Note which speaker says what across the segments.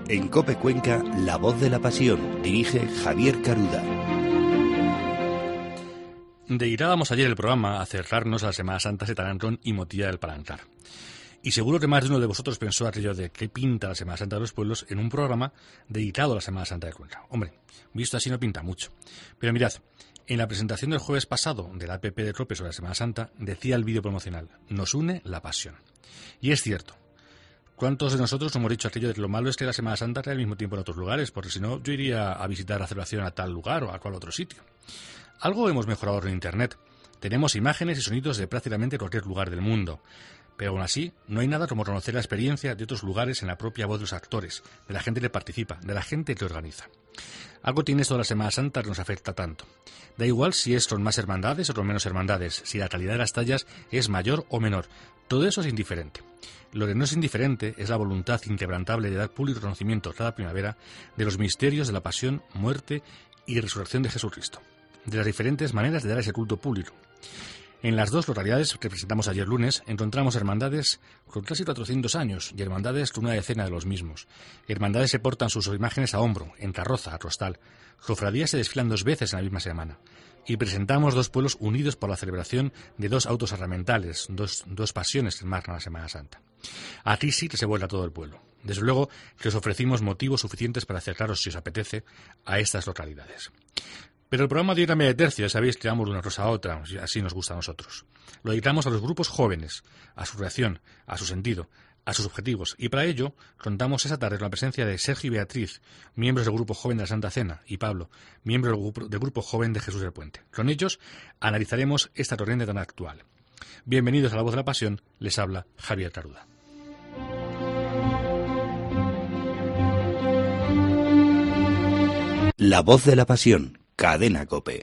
Speaker 1: En COPE Cuenca, La Voz de la Pasión, dirige Javier Caruda.
Speaker 2: Dedicábamos ayer el programa a cerrarnos a la Semana Santa de Taranrón y Motilla del Palancar. Y seguro que más de uno de vosotros pensó aquello de qué pinta la Semana Santa de los pueblos en un programa dedicado a la Semana Santa de Cuenca. Hombre, visto así no pinta mucho. Pero mirad, en la presentación del jueves pasado de la APP de COPE sobre la Semana Santa, decía el vídeo promocional: nos une la pasión. Y es cierto. ¿Cuántos de nosotros hemos dicho aquello de que lo malo es que la Semana Santa trae al mismo tiempo en otros lugares? Porque si no, yo iría a visitar la celebración a tal lugar o a cual otro sitio. Algo hemos mejorado en Internet. Tenemos imágenes y sonidos de prácticamente cualquier lugar del mundo. Pero aún así, no hay nada como conocer la experiencia de otros lugares en la propia voz de los actores, de la gente que participa, de la gente que organiza. Algo tiene esto de la Semana Santa que nos afecta tanto. Da igual si es con más hermandades o con menos hermandades, si la calidad de las tallas es mayor o menor. Todo eso es indiferente. Lo que no es indiferente es la voluntad inquebrantable de dar público conocimiento cada primavera de los misterios de la pasión, muerte y resurrección de Jesucristo, de las diferentes maneras de dar ese culto público. En las dos localidades que presentamos ayer lunes encontramos hermandades con casi 400 años y hermandades con una decena de los mismos. Hermandades se portan sus imágenes a hombro, en carroza, a costal. Cofradías se desfilan 2 veces en la misma semana. Y presentamos 2 pueblos unidos por la celebración de 2 autos sacramentales, dos pasiones que marcan la Semana Santa. Aquí sí que se vuelve a todo el pueblo. Desde luego que os ofrecimos motivos suficientes para acercaros, si os apetece, a estas localidades. Pero el programa de hoy cambia de tercio, ya sabéis que vamos de una cosa a otra, así nos gusta a nosotros. Lo dedicamos a los grupos jóvenes, a su reacción, a su sentido, a sus objetivos, y para ello contamos esta tarde con la presencia de Sergio y Beatriz, miembros del Grupo Joven de la Santa Cena, y Pablo, miembro del Grupo Joven de Jesús del Puente. Con ellos analizaremos esta corriente tan actual. Bienvenidos a La Voz de la Pasión, les habla Javier Caruda.
Speaker 1: La Voz de la Pasión, Cadena COPE.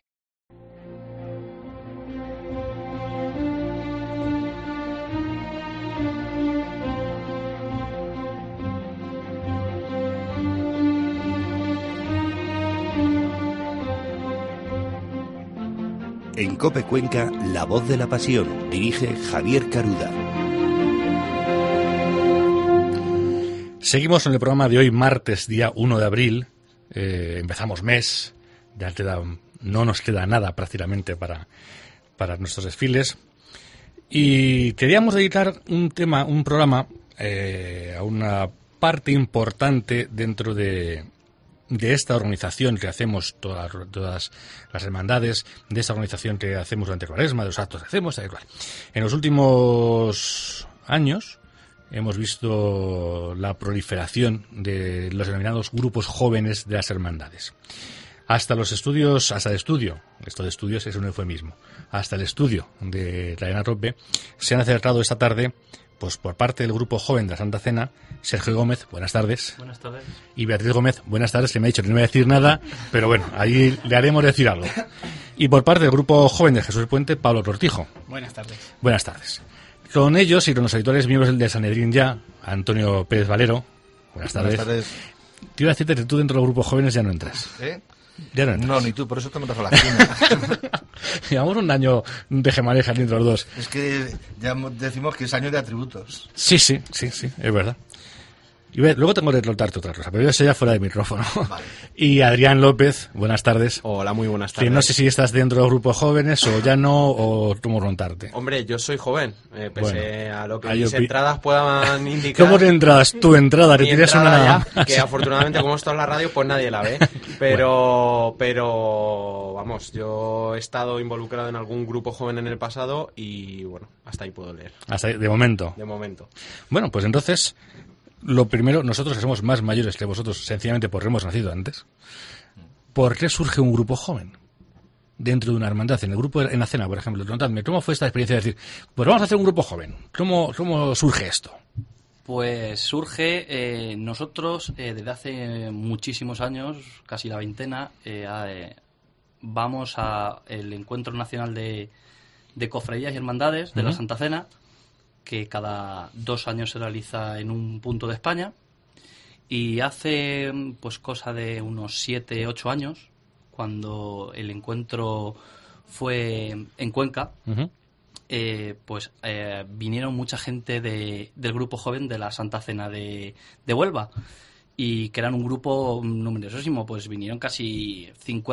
Speaker 1: En COPE Cuenca, La Voz de la Pasión, dirige Javier Caruda.
Speaker 2: Seguimos en el programa de hoy, martes, día 1 de abril. Empezamos mes, ya no nos queda nada prácticamente para nuestros desfiles. Y queríamos dedicar un programa a una parte importante dentro de esta organización que hacemos todas las hermandades, de esta organización que hacemos durante Cuaresma, de los actos que hacemos, tal y cual. En los últimos años hemos visto la proliferación de los denominados grupos jóvenes de las hermandades. Hasta el estudio, esto de estudios es un eufemismo, hasta el estudio de Cadena COPE se han acercado esta tarde, pues por parte del Grupo Joven de la Santa Cena, Sergio Gómez, buenas tardes.
Speaker 3: Buenas tardes.
Speaker 2: Y Beatriz Gómez, buenas tardes, que me ha dicho que no me iba a decir nada, pero bueno, ahí le haremos decir algo. Y por parte del Grupo Joven de Jesús del Puente, Pablo Cortijo.
Speaker 3: Buenas tardes.
Speaker 2: Buenas tardes. Con ellos y con los editores miembros del Sanedrín ya, Antonio Pérez Valero, buenas tardes.
Speaker 4: Buenas tardes.
Speaker 2: Te iba a decirte que tú dentro de los grupos jóvenes ya no entras. Ya no entras.
Speaker 4: No, ni tú, por eso te metas a la esquina.
Speaker 2: Llevamos un año de gemaneja entre los dos.
Speaker 4: Es que ya decimos que es año de atributos.
Speaker 2: Sí, es verdad. Y luego tengo que contarte otra cosa, pero eso ya fuera de micrófono.
Speaker 4: Vale.
Speaker 2: Y Adrián López, buenas tardes.
Speaker 5: Hola, muy buenas tardes.
Speaker 2: Que no sé si estás dentro de los grupos jóvenes o ya no, o cómo contarte.
Speaker 5: Hombre, yo soy joven, pese a lo que
Speaker 2: Ahí
Speaker 5: mis entradas puedan indicar.
Speaker 2: ¿Cómo te entradas? Tu entrada, que
Speaker 5: Mi
Speaker 2: tienes
Speaker 5: entrada
Speaker 2: una...
Speaker 5: ya, que afortunadamente como esto en la radio, pues nadie la ve. Pero vamos, yo he estado involucrado en algún grupo joven en el pasado y bueno, hasta ahí puedo leer.
Speaker 2: Hasta ahí, de momento.
Speaker 5: De momento.
Speaker 2: Bueno, pues entonces, lo primero, nosotros que somos más mayores que vosotros, sencillamente porque hemos nacido antes, ¿por qué surge un grupo joven dentro de una hermandad? En el grupo en la cena, por ejemplo, contadme, ¿cómo fue esta experiencia de decir, pues vamos a hacer un grupo joven? ¿Cómo surge esto?
Speaker 3: Pues surge, nosotros desde hace muchísimos años, casi la veintena, vamos al Encuentro Nacional de Cofradías y Hermandades de la Santa Cena, que cada 2 años se realiza en un punto de España, y hace pues cosa de unos 7, 8 años, cuando el encuentro fue en Cuenca, vinieron mucha gente del grupo joven de la Santa Cena de Huelva, y crear un grupo numerosísimo. Pues vinieron casi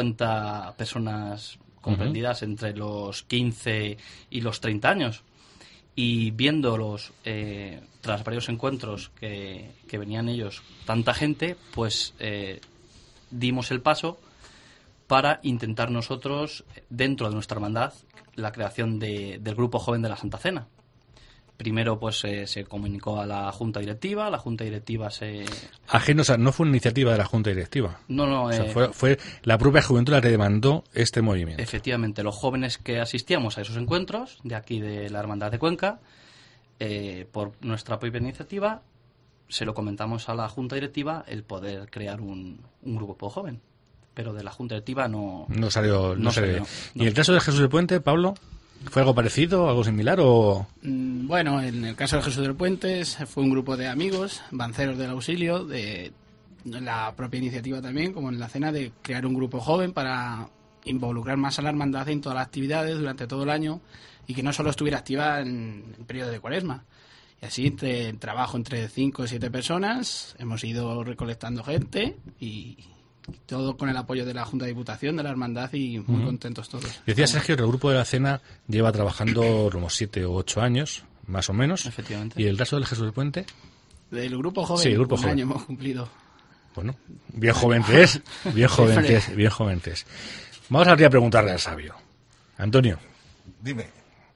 Speaker 3: 50 personas comprendidas entre los 15 y los 30 años. Y viéndolos tras varios encuentros que venían ellos, tanta gente, pues dimos el paso para intentar nosotros, dentro de nuestra hermandad, la creación del Grupo Joven de la Santa Cena. Primero pues se comunicó a la Junta Directiva, la Junta Directiva se...
Speaker 2: Ajeno, o sea, no fue una iniciativa de la Junta Directiva.
Speaker 3: No,
Speaker 2: o sea, fue la propia juventud la que demandó este movimiento.
Speaker 3: Efectivamente, los jóvenes que asistíamos a esos encuentros, de aquí de la Hermandad de Cuenca, por nuestra propia iniciativa, se lo comentamos a la Junta Directiva el poder crear un grupo joven. Pero de la Junta Directiva no salió. ¿Y en el caso de Jesús del Puente, Pablo? ¿Fue algo parecido, algo similar o...?
Speaker 6: Bueno, en el caso de Jesús del Puente fue un grupo de amigos, banceros del auxilio, de la propia iniciativa también, como en la cena, de crear un grupo joven para involucrar más a la hermandad en todas las actividades durante todo el año y que no solo estuviera activa en el periodo de Cuaresma. Y así, trabajo entre 5 y 7 personas, hemos ido recolectando gente y... todo con el apoyo de la Junta de Diputación, de la Hermandad y muy contentos todos.
Speaker 2: Decía Sergio que el grupo de la cena lleva trabajando unos 7 u 8 años, más o menos.
Speaker 3: Efectivamente.
Speaker 2: ¿Y el caso del Jesús del Puente?
Speaker 6: Del grupo joven,
Speaker 2: sí, el grupo
Speaker 6: un
Speaker 2: joven.
Speaker 6: año hemos cumplido.
Speaker 2: Bueno, bien joven que es, bien joven que es. Vamos a preguntarle al sabio. Antonio.
Speaker 4: Dime.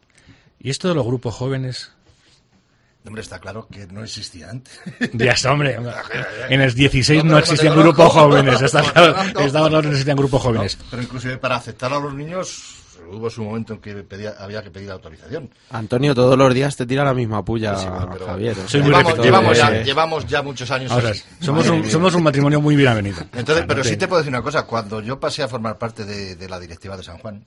Speaker 2: ¿Y esto de los grupos jóvenes?
Speaker 4: Hombre, está claro que no existía antes.
Speaker 2: Ya está, hombre. En el 16 no existían grupos jóvenes. Está claro que no existían grupos jóvenes.
Speaker 4: No, pero inclusive para aceptar a los niños hubo su momento en que había que pedir autorización.
Speaker 5: Antonio, todos los días te tira la misma puya,
Speaker 4: Sí, bueno, pero
Speaker 5: Javier.
Speaker 2: Soy muy repetidor,
Speaker 4: llevamos ya muchos años
Speaker 2: Ahora,
Speaker 4: así.
Speaker 2: somos un matrimonio muy bien avenido.
Speaker 4: Entonces, pero sí te puedo decir una cosa. Cuando yo pasé a formar parte de la directiva de San Juan,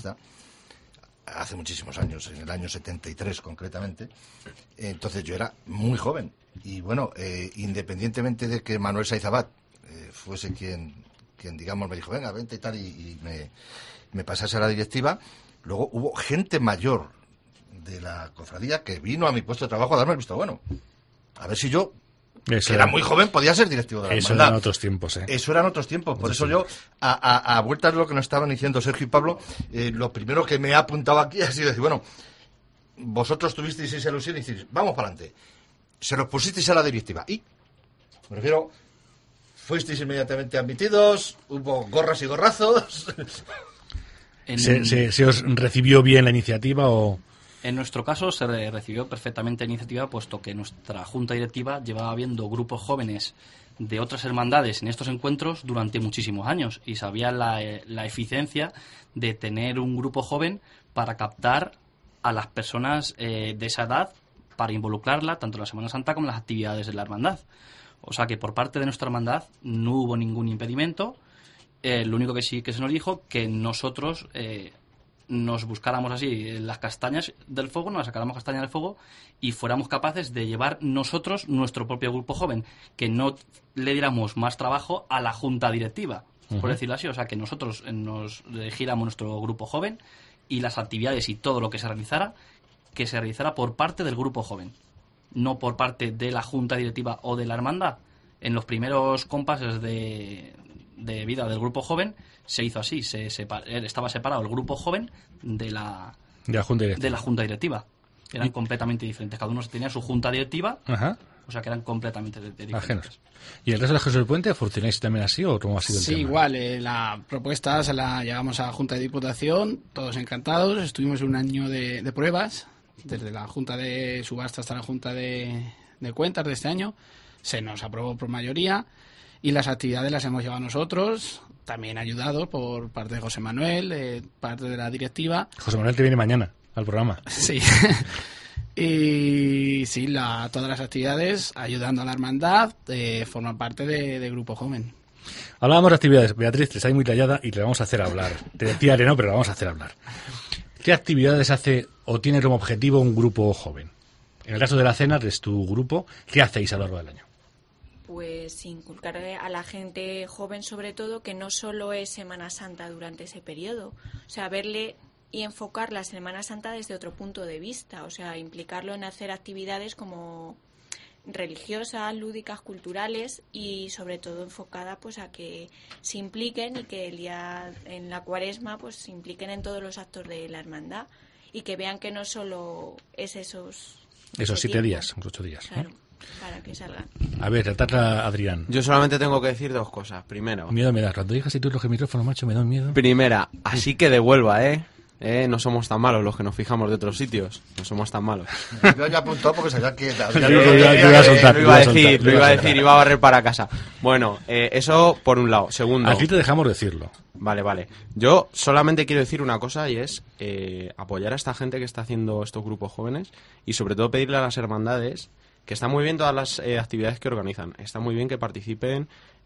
Speaker 4: hace muchísimos años, en el año 73 concretamente, entonces yo era muy joven. Y bueno, independientemente de que Manuel Saizabat fuese quien digamos me dijo, venga, vente y tal, y me pasase a la directiva, luego hubo gente mayor de la cofradía que vino a mi puesto de trabajo a darme el visto bueno. A ver si yo, que era muy joven, podía ser directivo de la hermandad.
Speaker 2: Eso eran otros tiempos,
Speaker 4: Eso eran otros tiempos. Por eso yo, a vueltas de lo que nos estaban diciendo Sergio y Pablo, lo primero que me he apuntado aquí ha sido decir, bueno, vosotros tuvisteis esa ilusión y dices, vamos para adelante. Se los pusisteis a la directiva y, me refiero, fuisteis inmediatamente admitidos, hubo gorras y gorrazos.
Speaker 2: ¿Se os recibió bien la iniciativa o...?
Speaker 3: En nuestro caso se recibió perfectamente la iniciativa, puesto que nuestra Junta Directiva llevaba viendo grupos jóvenes de otras hermandades en estos encuentros durante muchísimos años y sabía la eficiencia de tener un grupo joven para captar a las personas de esa edad, para involucrarla tanto en la Semana Santa como en las actividades de la hermandad. O sea que por parte de nuestra hermandad no hubo ningún impedimento. Lo único que sí que se nos dijo que nosotros nos buscáramos así las castañas del fuego, nos sacáramos castañas del fuego y fuéramos capaces de llevar nosotros nuestro propio grupo joven, que no le diéramos más trabajo a la junta directiva, por decirlo así. O sea, que nosotros nos giramos nuestro grupo joven y las actividades y todo lo que se realizara, que se realizara por parte del grupo joven, no por parte de la junta directiva o de la hermandad. En los primeros compases de vida del grupo joven se hizo así, estaba separado el grupo joven de la junta directiva. Eran completamente diferentes, cada uno tenía su junta directiva.
Speaker 2: Ajá.
Speaker 3: O sea que eran completamente diferentes.
Speaker 2: Ajenos. ¿Y el resto de Jesús del Puente funcionáis también así o cómo ha sido el tema?
Speaker 6: Sí, igual, la propuesta se la llevamos a la Junta de Diputación, todos encantados, estuvimos un año de pruebas, desde la Junta de Subasta hasta la Junta de Cuentas de este año, se nos aprobó por mayoría y las actividades las hemos llevado nosotros, también ayudados por parte de José Manuel, parte de la directiva.
Speaker 2: José Manuel te viene mañana al programa.
Speaker 6: Sí. Y sí, todas las actividades ayudando a la hermandad forman parte de Grupo Joven.
Speaker 2: Hablábamos de actividades. Beatriz, te está muy callada y le vamos a hacer hablar. Te decía que no, pero le vamos a hacer hablar. ¿Qué actividades hace o tiene como objetivo un grupo joven? En el caso de la cena, que es tu grupo, ¿qué hacéis a lo largo del año?
Speaker 7: Pues inculcar a la gente joven, sobre todo, que no solo es Semana Santa durante ese periodo. O sea, verle y enfocar la Semana Santa desde otro punto de vista. O sea, implicarlo en hacer actividades como religiosas, lúdicas, culturales y sobre todo enfocada pues a que se impliquen y que el día en la Cuaresma pues se impliquen en todos los actos de la hermandad y que vean que no solo es esos
Speaker 2: 7 días, unos 8 días.
Speaker 7: Claro, para que salgan.
Speaker 2: A ver, ataca Adrián.
Speaker 5: Yo solamente tengo que decir 2 cosas. Primero,
Speaker 2: Miedo me da. Cuando digas si tú los micrófono, macho, me da un miedo.
Speaker 5: Primera, así que devuelva, no somos tan malos los que nos fijamos de otros sitios. No somos tan malos.
Speaker 4: Yo ya apuntado porque sabía que...
Speaker 5: Lo iba a decir, iba a barrer para casa. Bueno, eso por un lado. Segundo...
Speaker 2: Aquí te dejamos decirlo.
Speaker 5: Vale. Yo solamente quiero decir una cosa y es apoyar a esta gente que está haciendo estos grupos jóvenes y sobre todo pedirle a las hermandades que está muy bien todas las actividades que organizan. Está muy bien que participen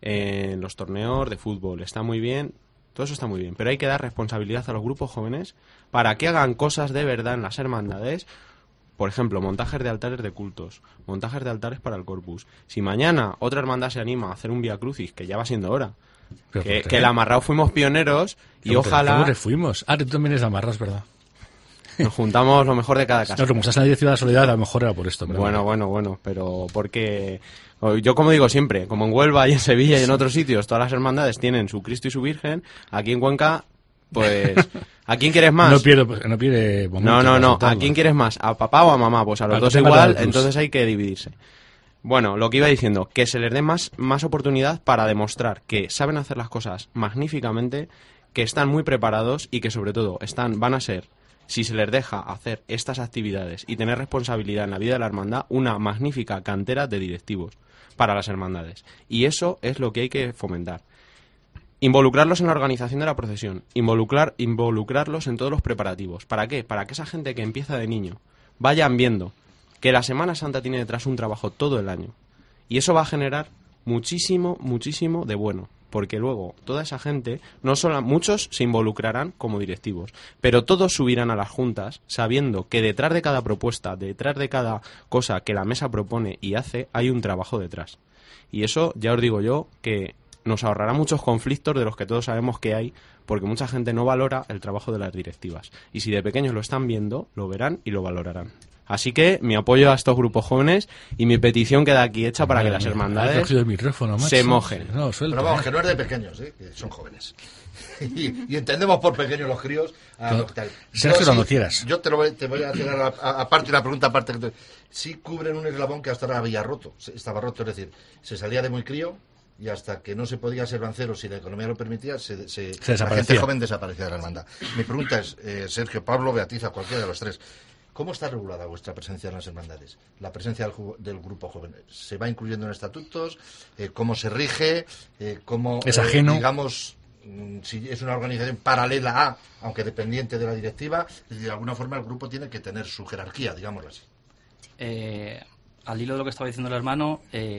Speaker 5: en los torneos de fútbol. Está muy bien... Todo eso está muy bien, pero hay que dar responsabilidad a los grupos jóvenes para que hagan cosas de verdad en las hermandades. Por ejemplo, montajes de altares de cultos, montajes de altares para el Corpus. Si mañana otra hermandad se anima a hacer un Vía Crucis, que ya va siendo hora, que el Amarrao fuimos pioneros y ojalá...
Speaker 2: ¿Cómo fuimos? Tú también eres de Amarras, ¿verdad?
Speaker 5: Nos juntamos lo mejor de cada casa.
Speaker 2: No, como estás en la Directiva de la Solidaridad, a lo mejor era por esto.
Speaker 5: Bueno, pero porque... Yo como digo siempre, como en Huelva y en Sevilla y en otros sitios, todas las hermandades tienen su Cristo y su Virgen, aquí en Cuenca, pues... ¿A quién quieres más?
Speaker 2: No pierde momento.
Speaker 5: No. ¿A quién quieres más? ¿A papá o a mamá? Pues a los dos igual, entonces hay que dividirse. Bueno, lo que iba diciendo, que se les dé más oportunidad para demostrar que saben hacer las cosas magníficamente, que están muy preparados y que sobre todo van a ser, si se les deja hacer estas actividades y tener responsabilidad en la vida de la hermandad, una magnífica cantera de directivos para las hermandades. Y eso es lo que hay que fomentar. Involucrarlos en la organización de la procesión, involucrarlos en todos los preparativos. ¿Para qué? Para que esa gente que empieza de niño vayan viendo que la Semana Santa tiene detrás un trabajo todo el año. Y eso va a generar muchísimo de bueno. Porque luego toda esa gente, muchos se involucrarán como directivos, pero todos subirán a las juntas sabiendo que detrás de cada propuesta, detrás de cada cosa que la mesa propone y hace, hay un trabajo detrás. Y eso, ya os digo yo, que nos ahorrará muchos conflictos de los que todos sabemos que hay, porque mucha gente no valora el trabajo de las directivas. Y si de pequeños lo están viendo, lo verán y lo valorarán. Así que mi apoyo a estos grupos jóvenes y mi petición queda aquí hecha para que las hermandades se mojen.
Speaker 4: Pero vamos, que no es de pequeños, que son jóvenes. y entendemos por pequeños los críos.
Speaker 2: Sergio, cuando quieras.
Speaker 4: Yo te voy a hacer aparte una pregunta aparte. Sí cubren un eslabón que hasta ahora había roto. Estaba roto, es decir, se salía de muy crío y hasta que no se podía ser bancero, si la economía lo permitía, la gente joven desaparecía de la hermandad. Mi pregunta es, Sergio, Pablo, Beatriz, a cualquiera de los tres. ¿Cómo está regulada vuestra presencia en las hermandades? La presencia del grupo joven. ¿Se va incluyendo en estatutos? ¿Cómo se rige? ¿Cómo,
Speaker 2: es ajeno?
Speaker 4: Digamos, si es una organización paralela a, aunque dependiente de la directiva, de alguna forma el grupo tiene que tener su jerarquía, digámoslo así.
Speaker 3: Al hilo de lo que estaba diciendo el hermano,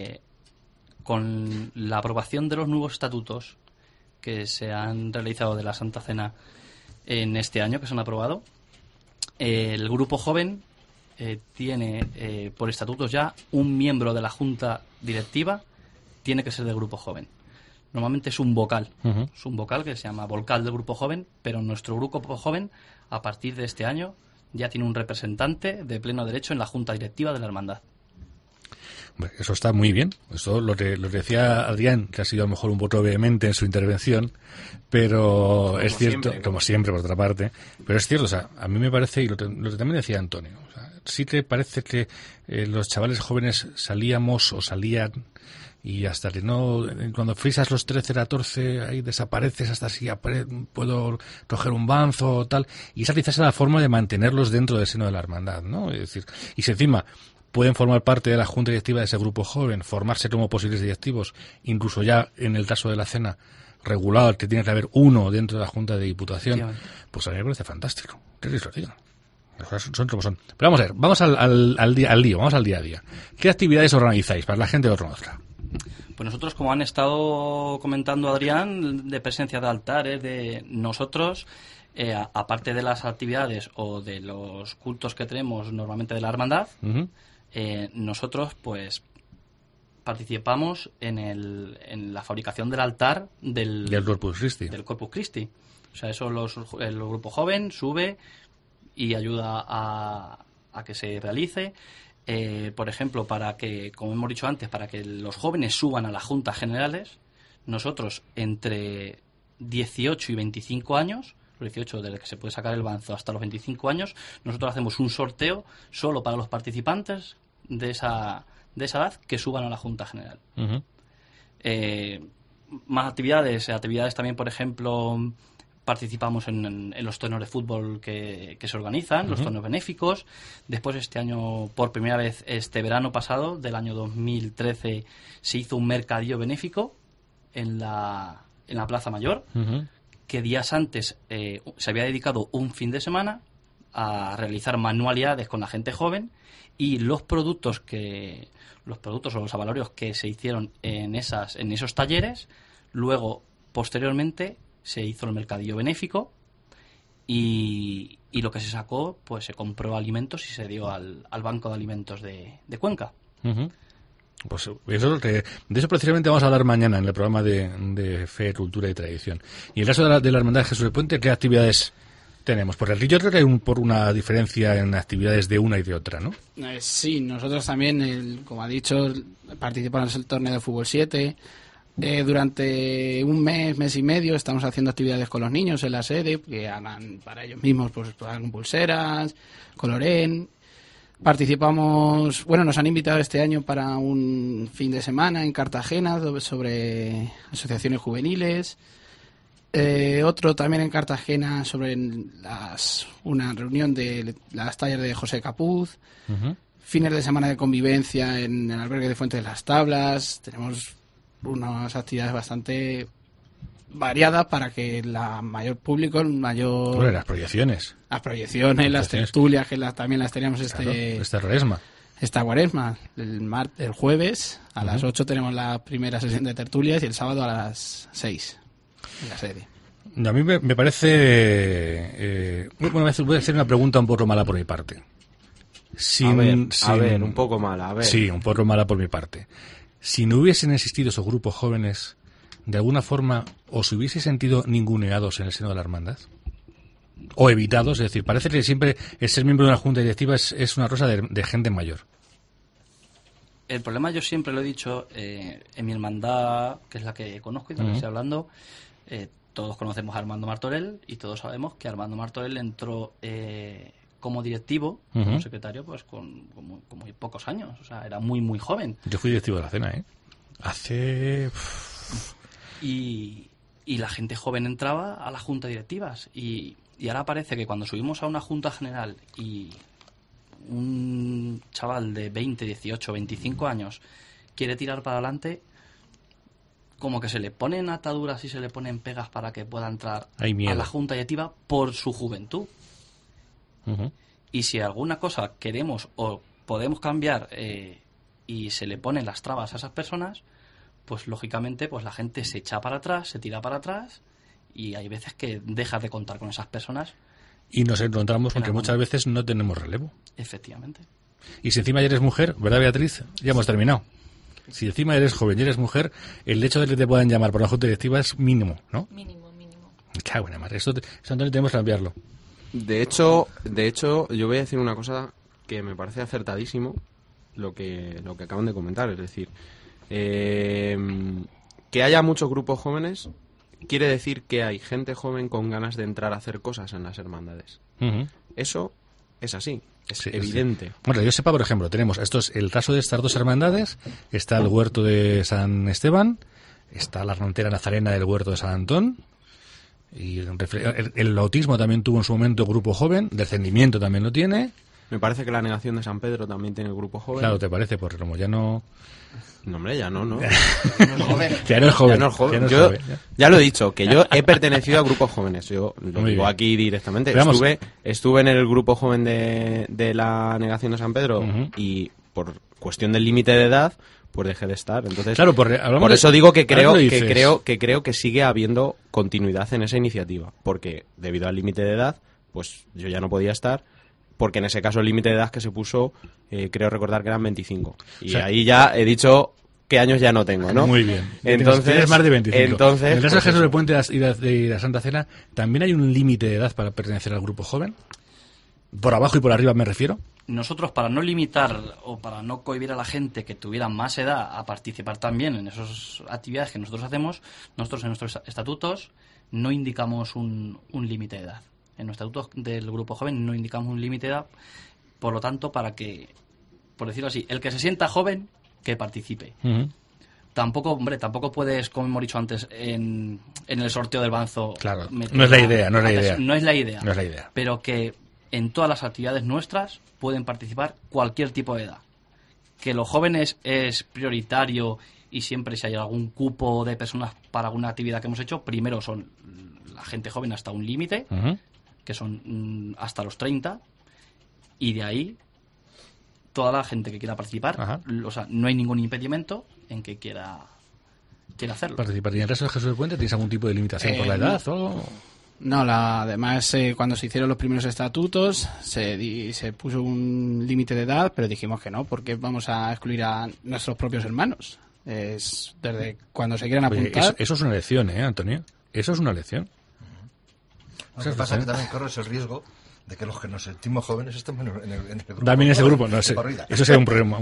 Speaker 3: con la aprobación de los nuevos estatutos que se han realizado de la Santa Cena en este año, que se han aprobado, el grupo joven tiene por estatutos ya un miembro de la junta directiva tiene que ser del grupo joven. Normalmente es un vocal, es un vocal que se llama vocal del grupo joven, pero nuestro grupo joven a partir de este año ya tiene un representante de pleno derecho en la junta directiva de la hermandad.
Speaker 2: Eso está muy bien. Eso lo que decía Adrián, que ha sido a lo mejor un poco vehemente en su intervención, pero como es cierto, como siempre por otra parte, pero es cierto, o sea, a mí me parece, y lo que también decía Antonio, o sea, sí te parece que los chavales jóvenes salían y hasta que no, cuando frisas los 13, 14, ahí desapareces hasta si puedo coger un banzo o tal, y esa quizás es la forma de mantenerlos dentro del seno de la hermandad, ¿no? Es decir, y si encima pueden formar parte de la junta directiva de ese grupo joven, formarse como posibles directivos, incluso ya en el caso de la cena regulado, que tiene que haber uno dentro de la junta de diputación, pues a mí me parece fantástico. ¿Qué queréis que os diga? Las cosas son como son. Pero vamos a ver, vamos al lío, vamos al día a día. ¿Qué actividades organizáis para la gente que lo conozca?
Speaker 3: Pues nosotros, como han estado comentando Adrián, de presencia de altares, de nosotros, aparte de las actividades o de los cultos que tenemos normalmente de la hermandad, nosotros pues participamos en la fabricación del altar del
Speaker 2: Corpus Christi.
Speaker 3: Del Corpus Christi. O sea, eso el grupo joven sube y ayuda a que se realice. por ejemplo, para que, como hemos dicho antes, para que los jóvenes suban a las juntas generales, nosotros entre 18 y 25 años, los 18 desde que se puede sacar el banzo hasta los 25 años, nosotros hacemos un sorteo solo para los participantes de esa edad que suban a la junta general.
Speaker 2: Uh-huh.
Speaker 3: Más actividades también, por ejemplo, participamos en los torneos de fútbol que se organizan, los torneos benéficos. Después, este año, por primera vez, este verano pasado, del año 2013, se hizo un mercadillo benéfico en la Plaza Mayor, que días antes se había dedicado un fin de semana a realizar manualidades con la gente joven, y los productos o los avalorios que se hicieron en esos talleres, luego, posteriormente, se hizo el mercadillo benéfico y lo que se sacó, pues se compró alimentos y se dio al Banco de Alimentos de Cuenca.
Speaker 2: Uh-huh. Pues de eso precisamente vamos a hablar mañana en el programa de Fe, Cultura y Tradición. Y el caso de la Hermandad de Jesús del Puente, ¿qué actividades tenemos? Porque yo creo que hay una diferencia en actividades de una y de otra, ¿no?
Speaker 6: Sí, nosotros también, como ha dicho, participamos en el torneo de fútbol 7. Durante un mes y medio estamos haciendo actividades con los niños en la sede, que hagan para ellos mismos, pues hagan pulseras, colorén. Participamos, nos han invitado este año para un fin de semana en Cartagena sobre asociaciones juveniles. Otro también en Cartagena sobre una reunión de las tallas de José Capuz. Uh-huh. Fines de semana de convivencia en el albergue de Fuente de las Tablas. Tenemos unas actividades bastante variadas para que la mayor público,
Speaker 2: las proyecciones.
Speaker 6: Las tertulias, que también las teníamos
Speaker 2: esta Cuaresma.
Speaker 6: Esta Cuaresma. El jueves a las 8 tenemos la primera sesión de tertulias y el sábado a las 6 en la sede.
Speaker 2: A mí me parece... voy a hacer una pregunta un poco mala por mi parte.
Speaker 5: Un poco mala, a ver.
Speaker 2: Sí, un poco mala por mi parte. Si no hubiesen existido esos grupos jóvenes, ¿de alguna forma os hubiese sentido ninguneados en el seno de la hermandad? O evitados, es decir, parece que siempre el ser miembro de una junta directiva es una cosa de gente mayor.
Speaker 3: El problema, yo siempre lo he dicho, en mi hermandad, que es la que conozco y de la que estoy hablando, todos conocemos a Armando Martorell y todos sabemos que Armando Martorell entró como directivo, como secretario, pues con muy pocos años. O sea, era muy, muy joven.
Speaker 2: Yo fui directivo de la cena, hace...
Speaker 3: Y la gente joven entraba a la junta directivas. Y ahora parece que cuando subimos a una junta general y un chaval de 20, 18, 25 años quiere tirar para adelante, como que se le ponen ataduras y se le ponen pegas para que pueda entrar a la junta directiva por su juventud. Uh-huh. Y si alguna cosa queremos o podemos cambiar y se le ponen las trabas a esas personas, pues lógicamente pues la gente se echa para atrás, se tira para atrás, y hay veces que dejas de contar con esas personas.
Speaker 2: Y nos encontramos con que muchas veces no tenemos relevo.
Speaker 3: Efectivamente.
Speaker 2: Y si encima ya eres mujer, ¿verdad, Beatriz? Ya hemos terminado. Si encima eres joven y eres mujer, el hecho de que te puedan llamar por una junta directiva es mínimo, ¿no?
Speaker 7: Mínimo.
Speaker 2: Qué buena madre. Eso Antonio, tenemos que cambiarlo.
Speaker 5: De hecho, yo voy a decir una cosa que me parece acertadísimo, lo que acaban de comentar. Es decir, que haya muchos grupos jóvenes quiere decir que hay gente joven con ganas de entrar a hacer cosas en las hermandades. Uh-huh. Eso es así. Es evidente.
Speaker 2: Sí. Bueno, yo sepa, por ejemplo, tenemos el caso de estas dos hermandades, está el huerto de San Esteban, está la frontera nazarena del huerto de San Antón, y el bautismo también tuvo en su momento grupo joven, descendimiento también lo tiene.
Speaker 5: Me parece que la negación de San Pedro también tiene el grupo joven.
Speaker 2: Claro, te parece, porque como ya no...
Speaker 5: No, hombre, ya no.
Speaker 2: Ya no es joven.
Speaker 5: Ya lo he dicho, que yo he pertenecido a grupos jóvenes. Yo lo digo aquí directamente. Estuve en el grupo joven de la negación de San Pedro, uh-huh, y por cuestión del límite de edad, pues dejé de estar. Entonces,
Speaker 2: claro, por
Speaker 5: eso digo que creo que sigue habiendo continuidad en esa iniciativa, porque debido al límite de edad, pues yo ya no podía estar. Porque en ese caso el límite de edad que se puso, creo recordar que eran 25. Y ahí ya he dicho qué años ya no tengo, ¿no?
Speaker 2: Muy bien.
Speaker 5: Entonces,
Speaker 2: tienes más de 25.
Speaker 5: Entonces,
Speaker 2: en el caso de Jesús del Puente y de la Santa Cena, ¿también hay un límite de edad para pertenecer al grupo joven? ¿Por abajo y por arriba me refiero?
Speaker 3: nosotros, para no limitar o para no cohibir a la gente que tuviera más edad a participar también en esas actividades que nosotros hacemos, nosotros en nuestros estatutos no indicamos un límite de edad. En los estatutos del grupo joven no indicamos un límite de edad, por lo tanto, para que, por decirlo así, el que se sienta joven, que participe.
Speaker 2: Uh-huh.
Speaker 3: Tampoco puedes, como hemos dicho antes, en el sorteo del Banzo...
Speaker 2: Claro, no es la idea.
Speaker 3: No es la idea. Pero que en todas las actividades nuestras pueden participar cualquier tipo de edad. Que los jóvenes es prioritario y siempre si hay algún cupo de personas para alguna actividad que hemos hecho, primero son la gente joven hasta un límite, uh-huh, que son hasta los 30, y de ahí toda la gente que quiera participar. Ajá. O sea, no hay ningún impedimento en que quiera hacerlo.
Speaker 2: ¿Participar? ¿Y en el resto de Jesús del Puente tienes algún tipo de limitación por la edad o algo?
Speaker 6: No, además cuando se hicieron los primeros estatutos se puso un límite de edad, pero dijimos que no, porque vamos a excluir a nuestros propios hermanos. Desde cuando se quieran apuntar...
Speaker 2: Eso es una elección, Antonio? Eso es una elección.
Speaker 4: Lo que pasa es que también corres el riesgo de que los que nos sentimos jóvenes estemos en el grupo.
Speaker 2: También ese grupo, no sé. Eso sería un problema.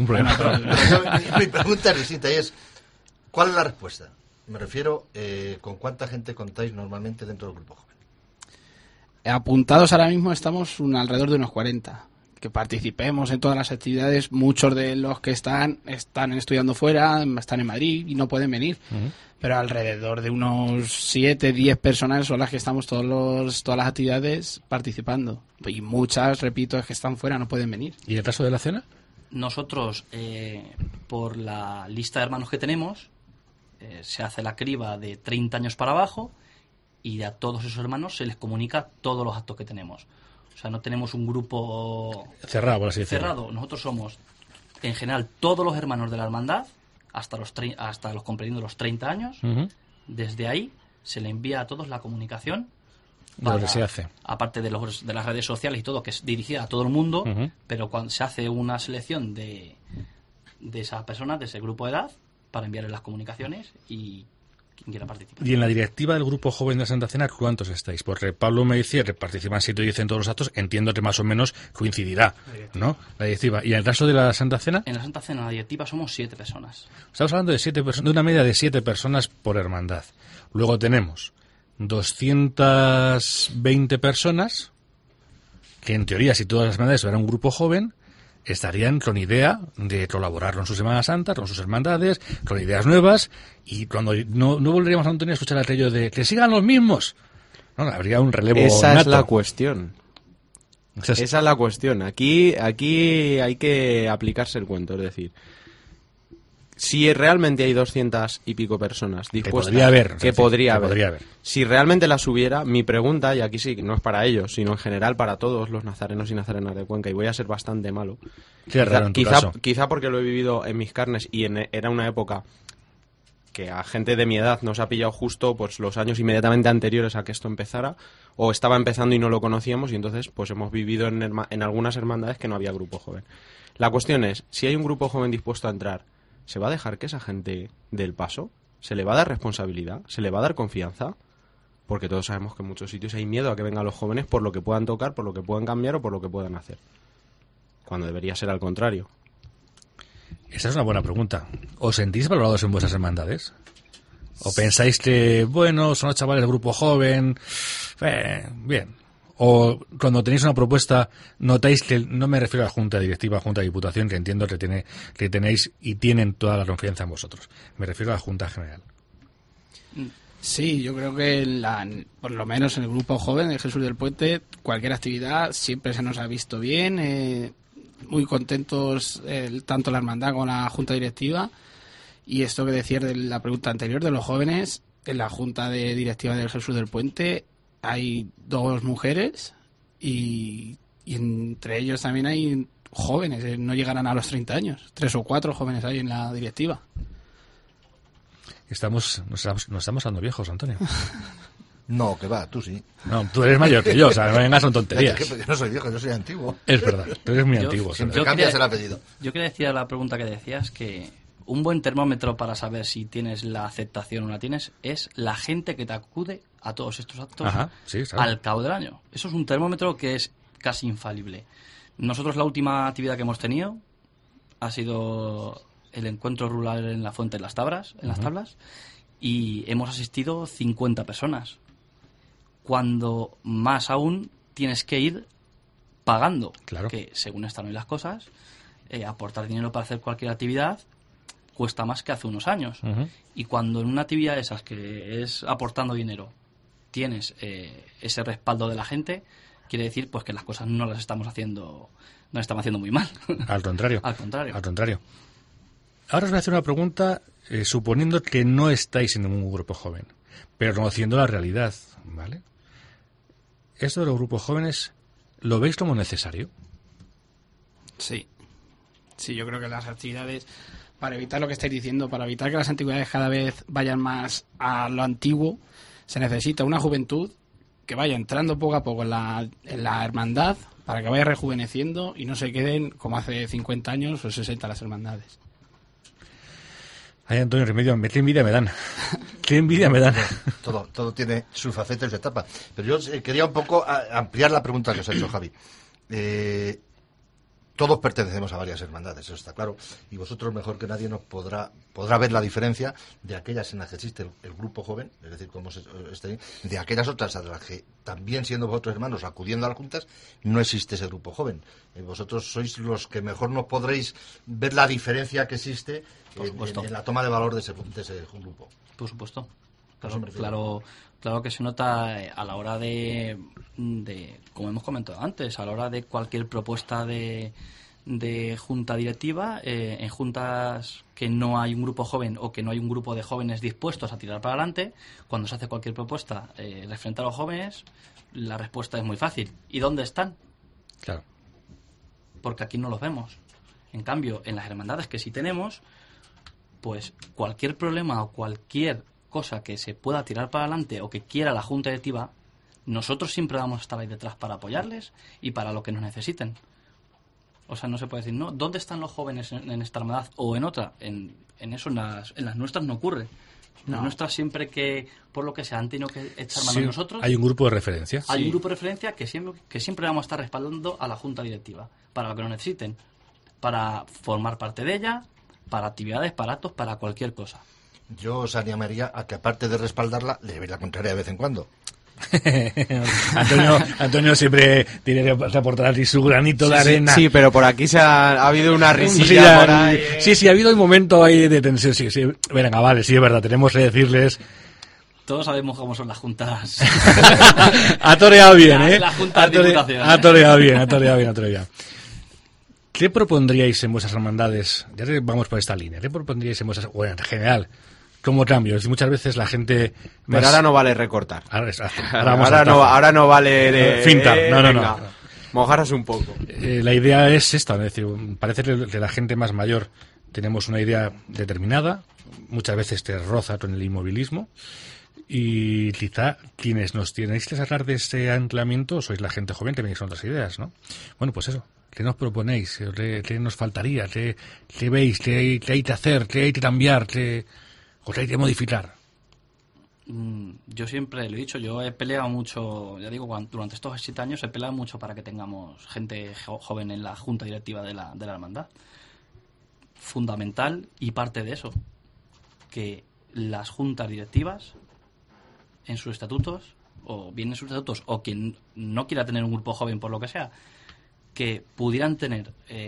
Speaker 4: Mi pregunta es distinta y es, ¿cuál es la respuesta? Me refiero, ¿con cuánta gente contáis normalmente dentro del grupo joven?
Speaker 6: Apuntados ahora mismo estamos alrededor de unos 40. Que participemos en todas las actividades. Muchos de los que están estudiando fuera, están en Madrid y no pueden venir. Uh-huh. Pero alrededor de unos 7, 10 personas son las que estamos todas las actividades participando. Y muchas, repito, es que están fuera, no pueden venir.
Speaker 2: ¿Y el caso de la cena?
Speaker 3: Nosotros, por la lista de hermanos que tenemos, se hace la criba de 30 años para abajo y a todos esos hermanos se les comunica todos los actos que tenemos. O sea, no tenemos un grupo
Speaker 2: cerrado, por así decirlo.
Speaker 3: Cerrado. Nosotros somos, en general, todos los hermanos de la hermandad, hasta los comprendiendo los 30 años. Uh-huh. Desde ahí se le envía a todos la comunicación.
Speaker 2: Lo que se hace.
Speaker 3: Aparte de las redes sociales y todo, que es dirigida a todo el mundo, uh-huh, pero cuando se hace una selección de esas personas, de ese grupo de edad, para enviarles las comunicaciones y quien quiera participar.
Speaker 2: Y en la directiva del Grupo Joven de Santa Cena, ¿cuántos estáis? Porque Pablo me decía que participan 7 o 10 en todos los actos, entiendo que más o menos coincidirá, ¿no? La directiva. ¿Y en el caso de la Santa Cena?
Speaker 3: En la Santa Cena, la directiva, somos 7 personas.
Speaker 2: Estamos hablando de una media de 7 personas por hermandad. Luego tenemos 220 personas, que en teoría, si todas las hermandades fueran un grupo joven, estarían con idea de colaborar con su Semana Santa, con sus hermandades, con ideas nuevas, y cuando no volveríamos a Antonio a escuchar aquello de que sigan los mismos. No, habría un relevo
Speaker 5: Esa
Speaker 2: nato.
Speaker 5: Es la cuestión. Esa es la cuestión. Aquí hay que aplicarse el cuento, es decir, si realmente hay 200 y pico personas dispuestas... Podría haber. Si realmente las hubiera, mi pregunta, y aquí sí, no es para ellos, sino en general para todos los nazarenos y nazarenas de Cuenca, y voy a ser bastante malo. Quizá porque lo he vivido en mis carnes y era una época que a gente de mi edad nos ha pillado justo pues los años inmediatamente anteriores a que esto empezara, o estaba empezando y no lo conocíamos, y entonces pues hemos vivido en algunas hermandades que no había grupo joven. La cuestión es, si hay un grupo joven dispuesto a entrar, ¿se va a dejar que esa gente dé el paso? ¿Se le va a dar responsabilidad? ¿Se le va a dar confianza? Porque todos sabemos que en muchos sitios hay miedo a que vengan los jóvenes por lo que puedan tocar, por lo que puedan cambiar o por lo que puedan hacer. Cuando debería ser al contrario.
Speaker 2: Esa es una buena pregunta. ¿Os sentís valorados en vuestras hermandades? ¿O pensáis que, bueno, son los chavales del grupo joven? Bien. O cuando tenéis una propuesta, notáis que, no me refiero a la Junta Directiva, Junta de Diputación, que entiendo que tenéis y tienen toda la confianza en vosotros. Me refiero a la Junta General.
Speaker 6: Sí, yo creo que por lo menos en el grupo joven de Jesús del Puente, cualquier actividad siempre se nos ha visto bien, muy contentos tanto la hermandad como la Junta Directiva. Y esto que decías de la pregunta anterior de los jóvenes, en la Junta de Directiva del Jesús del Puente hay 2 mujeres y entre ellos también hay jóvenes, no llegarán a los 30 años. 3 o 4 jóvenes hay en la directiva.
Speaker 2: Nos estamos dando viejos, Antonio.
Speaker 4: No, que va, tú sí.
Speaker 2: No, tú eres mayor que yo, o sea, no vengas, son tonterías.
Speaker 4: Yo no soy viejo, yo soy antiguo.
Speaker 2: Es verdad, tú eres muy antiguo.
Speaker 4: Siempre cambias el apellido.
Speaker 3: Yo quería decir la pregunta que decías, que un buen termómetro para saber si tienes la aceptación o no la tienes es la gente que te acude a todos estos actos.
Speaker 2: Ajá, sí,
Speaker 3: al cabo del año. Eso es un termómetro que es casi infalible. Nosotros la última actividad que hemos tenido ha sido el encuentro rural en la Fuente de las Tablas, y hemos asistido 50 personas. Cuando más aún tienes que ir pagando,
Speaker 2: Claro.
Speaker 3: que según están hoy las cosas, aportar dinero para hacer cualquier actividad cuesta más que hace unos años. Y cuando en una actividad de esas, que es aportando dinero, tienes ese respaldo de la gente, quiere decir pues que las cosas no las estamos haciendo muy mal.
Speaker 2: Al contrario.
Speaker 3: Al contrario.
Speaker 2: Al contrario. Ahora os voy a hacer una pregunta suponiendo que no estáis en ningún grupo joven, pero conociendo la realidad, ¿vale? ¿Esto de los grupos jóvenes lo veis como necesario?
Speaker 6: Sí. Sí, yo creo que las actividades, para evitar lo que estáis diciendo, para evitar que las antigüedades cada vez vayan más a lo antiguo, se necesita una juventud que vaya entrando poco a poco en la hermandad para que vaya rejuveneciendo y no se queden como hace 50 años o 60 las hermandades.
Speaker 2: Ay, Antonio Remedio, qué envidia me dan. Qué envidia me dan.
Speaker 4: Todo tiene su faceta y su etapa. Pero yo quería un poco ampliar la pregunta que os ha hecho Javi. Todos pertenecemos a varias hermandades, eso está claro, y vosotros mejor que nadie nos podrá ver la diferencia de aquellas en las que existe el grupo joven, es decir, de aquellas otras a las que también siendo vosotros hermanos acudiendo a las juntas no existe ese grupo joven. Vosotros sois los que mejor nos podréis ver la diferencia que existe en la toma de valor de ese grupo.
Speaker 3: Por supuesto. Claro que se nota a la hora de, como hemos comentado antes, a la hora de cualquier propuesta de junta directiva, en juntas que no hay un grupo joven o que no hay un grupo de jóvenes dispuestos a tirar para adelante, cuando se hace cualquier propuesta referente a los jóvenes, la respuesta es muy fácil. ¿Y dónde están?
Speaker 2: Claro.
Speaker 3: Porque aquí no los vemos. En cambio, en las hermandades que sí tenemos, pues cualquier problema o cualquier cosa que se pueda tirar para adelante o que quiera la junta directiva, nosotros siempre vamos a estar ahí detrás para apoyarles y para lo que nos necesiten. O sea, no se puede decir, no, ¿dónde están los jóvenes en esta hermandad o en otra? En eso, en las nuestras no ocurre. Las nuestras siempre que, por lo que sea, han tenido que echar mano de nosotros.
Speaker 2: Hay un grupo de referencia.
Speaker 3: Hay un grupo de referencia que siempre vamos a estar respaldando a la junta directiva para lo que nos necesiten, para formar parte de ella, para actividades, para actos, para cualquier cosa.
Speaker 4: Yo os animaría a que, aparte de respaldarla, le llevéis la contraria de vez en cuando.
Speaker 2: Antonio siempre tiene que aportar su granito de arena.
Speaker 5: Sí, pero por aquí ha habido una risilla por ahí.
Speaker 2: Sí, ha habido un momento ahí de tensión. Sí. Venga, vale, sí, es verdad, tenemos que decirles.
Speaker 3: Todos sabemos cómo son las juntas.
Speaker 2: Ha toreado bien, ¿eh?
Speaker 3: La junta de diputación.
Speaker 2: Ha toreado bien. ¿Qué propondríais en vuestras hermandades? Ya vamos por esta línea. ¿Qué propondríais en vuestras, bueno, en general, como cambios? Muchas veces la gente...
Speaker 5: Pero ahora no vale recortar.
Speaker 2: Ahora
Speaker 5: no vale...
Speaker 2: fintar. No.
Speaker 5: Mojaros un poco.
Speaker 2: La idea es esta, es decir, parece que la gente más mayor tenemos una idea determinada, muchas veces te roza con el inmovilismo, y quizá quienes nos tenéis que sacar de ese anclamiento sois la gente joven que tenéis otras ideas, ¿no? Bueno, pues eso. ¿Qué nos proponéis? ¿Qué nos faltaría? ¿Qué veis? ¿Qué hay que hacer? ¿Qué hay que cambiar? ¿Qué hay que modificar?
Speaker 3: Yo siempre lo he dicho, yo he peleado mucho, ya digo, durante estos 7 años he peleado mucho para que tengamos gente joven en la junta directiva de la hermandad. Fundamental y parte de eso, que las juntas directivas en sus estatutos, o bien en sus estatutos, o quien no quiera tener un grupo joven por lo que sea, que pudieran tener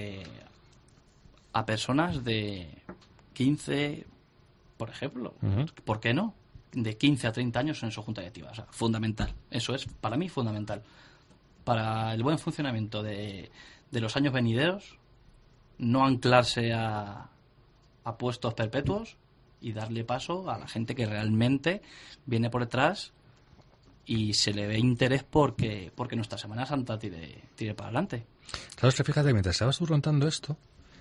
Speaker 3: a personas de 15, por ejemplo, ¿por qué no? De 15 a 30 años en su junta directiva. O sea, fundamental. Eso es, para mí, fundamental. Para el buen funcionamiento de los años venideros, no anclarse a puestos perpetuos y darle paso a la gente que realmente viene por detrás y se le ve interés porque nuestra Semana Santa tire para adelante.
Speaker 2: Claro, es que fíjate, mientras estabas tú contando esto,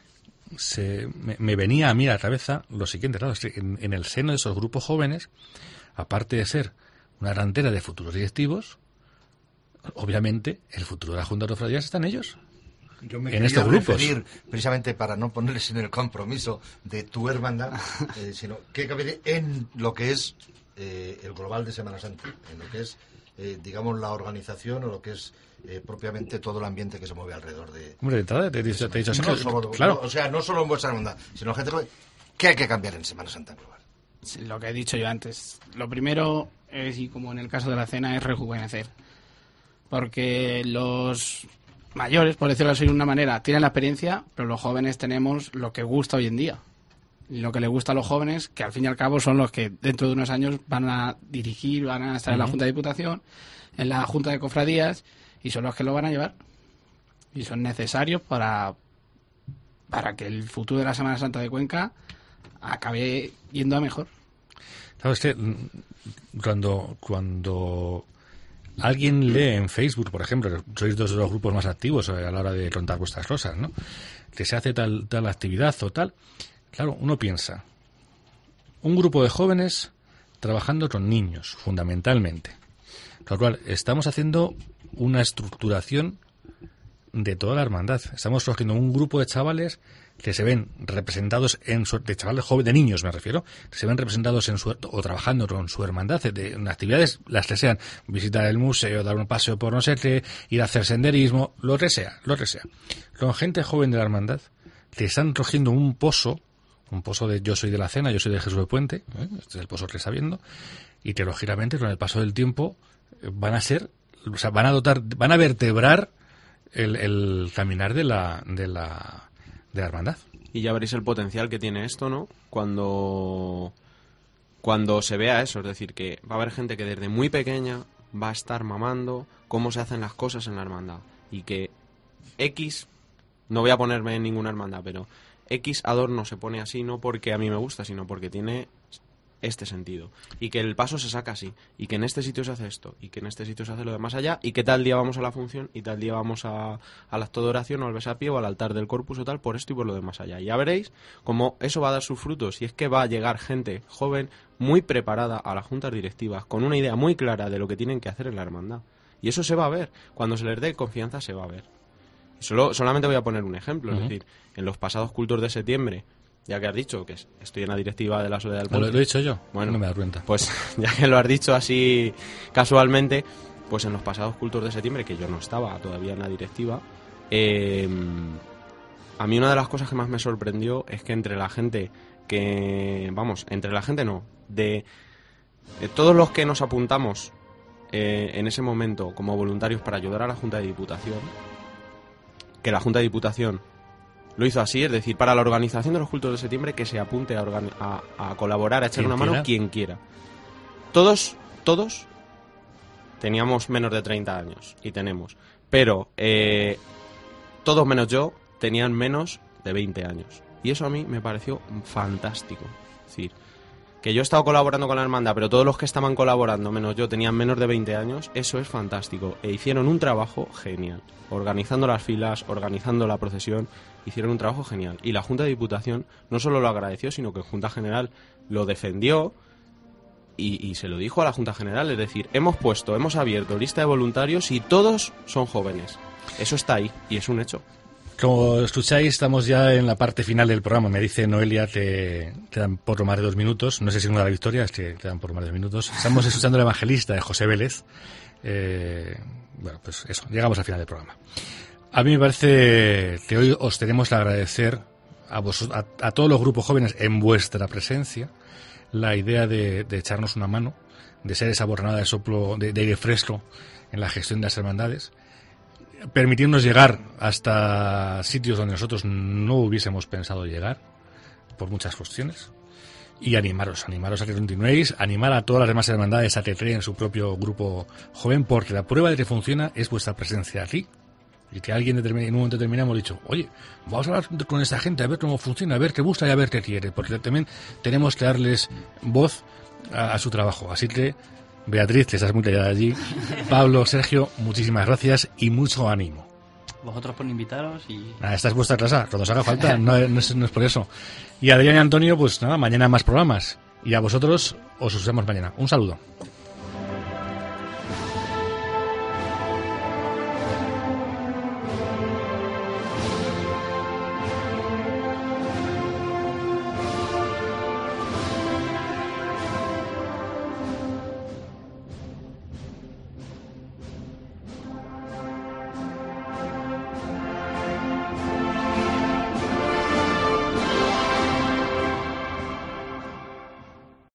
Speaker 2: me venía a mí a la cabeza lo siguiente, claro, es que en el seno de esos grupos jóvenes, aparte de ser una delantera de futuros directivos, obviamente el futuro de la Junta de Cofradías está en ellos.
Speaker 4: Yo me
Speaker 2: en estos grupos.
Speaker 4: Referir, precisamente para no ponerles en el compromiso de tu hermandad, sino que cabe en lo que es el global de Semana Santa, en lo que es digamos, la organización o lo que es propiamente todo el ambiente que se mueve alrededor de...
Speaker 2: Hombre, de entrada te he dicho
Speaker 4: no solo,
Speaker 2: claro.
Speaker 4: O sea, no solo en vuestra hermandad, sino gente que hay que cambiar en Semana Santa global.
Speaker 6: Sí, lo que he dicho yo antes. Lo primero es, y como en el caso de la cena, es rejuvenecer. Porque los mayores, por decirlo así de una manera, tienen la experiencia, pero los jóvenes tenemos lo que gusta hoy en día. Y lo que les gusta a los jóvenes, que al fin y al cabo son los que dentro de unos años van a dirigir, van a estar en la Junta de Diputación, en la Junta de Cofradías, y son los que lo van a llevar. Y son necesarios para que el futuro de la Semana Santa de Cuenca acabe yendo a mejor.
Speaker 2: Claro, es que cuando alguien lee en Facebook, por ejemplo, sois dos de los grupos más activos a la hora de contar vuestras cosas, ¿no? Que se hace tal actividad o tal, claro, uno piensa, un grupo de jóvenes trabajando con niños, fundamentalmente. Con lo cual, estamos haciendo una estructuración de toda la hermandad. Estamos cogiendo un grupo de chavales que se ven representados de chavales jóvenes, de niños me refiero, que se ven representados o trabajando con su hermandad en actividades, las que sean, visitar el museo, dar un paseo por no sé qué, ir a hacer senderismo, lo que sea. Con gente joven de la hermandad que están cogiendo un pozo de yo soy de la cena, yo soy de Jesús del Puente, este es el pozo que está viendo, y que lógicamente con el paso del tiempo van a vertebrar el caminar de la hermandad.
Speaker 5: Y ya veréis el potencial que tiene esto, ¿no? Cuando se vea eso, es decir, que va a haber gente que desde muy pequeña va a estar mamando cómo se hacen las cosas en la hermandad. Y que X, no voy a ponerme en ninguna hermandad, pero X adorno se pone así no porque a mí me gusta, sino porque tiene este sentido. Y que el paso se saca así. Y que en este sitio se hace esto. Y que en este sitio se hace lo de más allá. Y que tal día vamos a la función. Y tal día vamos al acto de oración o al besapié o al altar del corpus o tal. Por esto y por lo de más allá. Y ya veréis cómo eso va a dar sus frutos. Y es que va a llegar gente joven muy preparada a las juntas directivas. Con una idea muy clara de lo que tienen que hacer en la hermandad. Y eso se va a ver. Cuando se les dé confianza se va a ver. Solamente voy a poner un ejemplo. Es decir, en los pasados cultos de septiembre, ya que has dicho que estoy en la directiva de la Soledad del Puente.
Speaker 2: ¿Lo he dicho yo?
Speaker 5: Bueno,
Speaker 2: no me das cuenta.
Speaker 5: Pues ya que lo has dicho así casualmente, pues en los pasados cultos de septiembre, que yo no estaba todavía en la directiva, a mí una de las cosas que más me sorprendió es que entre la gente de todos los que nos apuntamos en ese momento como voluntarios para ayudar a la Junta de Diputación, que la Junta de Diputación lo hizo así, es decir, para la organización de los cultos de septiembre que se apunte a colaborar, a echar una mano quien quiera. Todos teníamos menos de 30 años, y tenemos, pero todos menos yo tenían menos de 20 años. Y eso a mí me pareció fantástico. Es decir, que yo he estado colaborando con la hermandad, pero todos los que estaban colaborando, menos yo, tenían menos de 20 años, eso es fantástico. E hicieron un trabajo genial. Organizando las filas, organizando la procesión, hicieron un trabajo genial. Y la Junta de Diputación no solo lo agradeció, sino que Junta General lo defendió y se lo dijo a la Junta General. Es decir, hemos abierto lista de voluntarios y todos son jóvenes. Eso está ahí y es un hecho.
Speaker 2: Como escucháis, estamos ya en la parte final del programa. Me dice Noelia que quedan por lo más de 2 minutos. No sé si es una de la victoria, es que quedan por lo más de 2 minutos. Estamos escuchando el Evangelista de José Vélez. Bueno, pues eso, llegamos al final del programa. A mí me parece que hoy os tenemos que agradecer a todos los grupos jóvenes en vuestra presencia la idea de echarnos una mano, de ser esa borranada de soplo de aire fresco en la gestión de las hermandades, permitirnos llegar hasta sitios donde nosotros no hubiésemos pensado llegar por muchas cuestiones, y animaros a que continuéis, animar a todas las demás hermandades a que creen su propio grupo joven, porque la prueba de que funciona es vuestra presencia aquí, y que alguien en un momento determinado hemos dicho, oye, vamos a hablar con esta gente a ver cómo funciona, a ver qué busca y a ver qué quiere, porque también tenemos que darles voz a su trabajo. Así que, Beatriz, que estás muy callada allí, Pablo, Sergio, muchísimas gracias y mucho ánimo.
Speaker 3: Vosotros por invitaros y...
Speaker 2: Esta es vuestra casa, cuando os haga falta, no es por eso. Y Adrián y Antonio, pues nada, mañana más programas. Y a vosotros os usamos mañana. Un saludo.